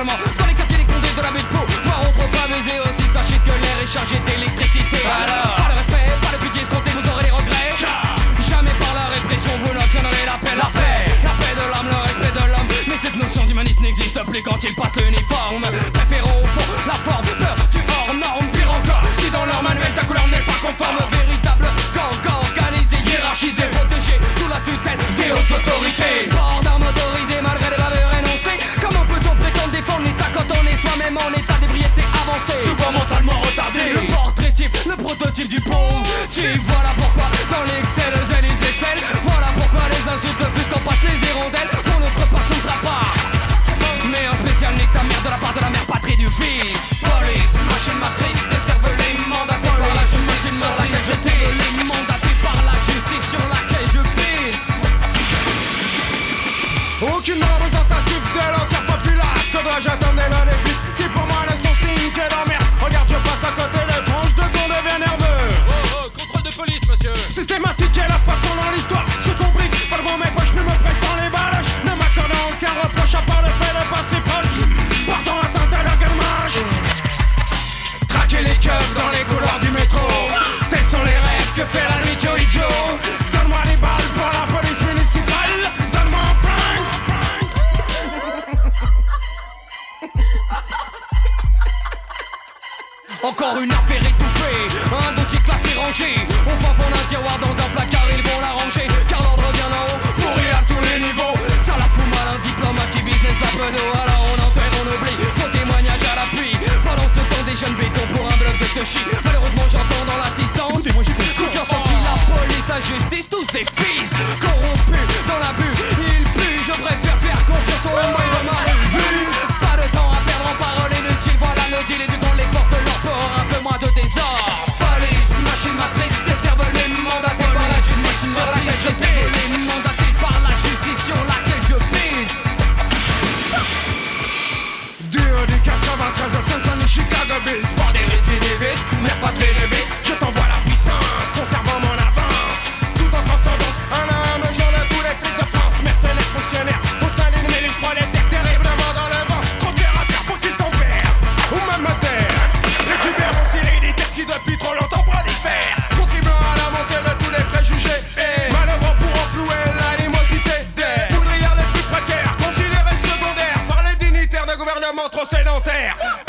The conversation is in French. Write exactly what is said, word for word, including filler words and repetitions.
également dans les quartiers des condés de la baie de Pau. Voir autre pas baiser aussi, sachez que l'air est chargé d'électricité. Alors, pas de respect, pas de pitié escompté, vous aurez des regrets. Jamais par la répression vous n'obtiendrez la paix. La paix, la paix de l'âme, le respect de l'homme. Mais cette notion d'humanisme n'existe plus quand il passe l'uniforme. Préférons au fond la forme, peur du hors norme. Pire encore, si dans leur manuel ta couleur n'est pas conforme. Véritable gang organisé, hiérarchisé, protégé sous la tutelle des hautes autorités. Port d'armes autorisées malgré les bavures énoncées. Comment peut-on prétendre défendre l'état quand on est soi-même en état d'ébriété avancée, souvent mentalement retardé? Le portrait type, le prototype du pauvre type. Voilà pourquoi dans l'excel et les excels, voilà pourquoi les insultes plus qu'on passe les hirondelles. Pour notre part ce ne sera pas mais un spécial nique ta mère de la part de la mère patrie du fils. Police, machine matrice, des cervelés mandatés par la justice sur laquelle je pisse. Mandatés par la justice sur laquelle je pisse. Aucune représentative de l'entière populace. Que dois-je attendre là les flics qui pour moi ne sont signes que d'emmerde. Regarde je passe à côté des tranches de qu'on devient nerveux. Oh oh, contrôle de police monsieur. Systématique est la façon dans l'histoire. Je compris, pas de bon mes poches, plus me pressant les balles. Ne m'accordant aucun reproche à part le fait de passer proche. Portant atteinte à l'engagement. Traquer les keufs dans les couloirs du métro. Tels sont les rêves que fait la nuit Joe Joe. Donne-moi les balles pour la police municipale. Donne-moi un flingue. Encore une affaire étouffée, un dossier classé rangé. Au fin fond d'un tiroir dans un placard, ils vont la ranger. Car l'ordre vient d'en haut, pourri à tous les niveaux. Ça la fout mal, un diplomate qui business la peau. Alors on enterre, on oublie, faux témoignage à l'appui. Pendant ce temps des jeunes bétons pour un bloc de touchy. Malheureusement j'entends dans l'assistance confiance en qui, la police, la justice, tous des fils corrompus dans l'abus, ils puent. Je préfère faire confiance aux moyens de ma revue. Pas de temps à perdre en paroles inutiles. Voilà le deal et du temps les forces de leur port. Un peu moins de désordre. Police, machine matrice, des cervelés mandatés par la justice sur laquelle je pisse. Mandatés par la justice sur laquelle je pisse. D O D quatre-vingt-treize à Cincinnati, Chicago Bills. Pas des récidivistes, mais pas télévistes. Je t'envoie la puissance, conservant mon avance. Tout en transcendance, un à un, genre de tous les flics de France. Mercenaires, fonctionnaires, au sein d'une milice prolétaire. Terriblement dans le vent, trop terre à terre pour qu'ils t'en perdent. Ou même à terre, les tubères aussi héréditaires qui depuis trop longtemps prolifèrent. Contribuant à la montée de tous les préjugés. Et manœuvrant pour enflouer l'animosité des poudrières les plus précaires. Considérés secondaires par les dignitaires de gouvernement trop sédentaires.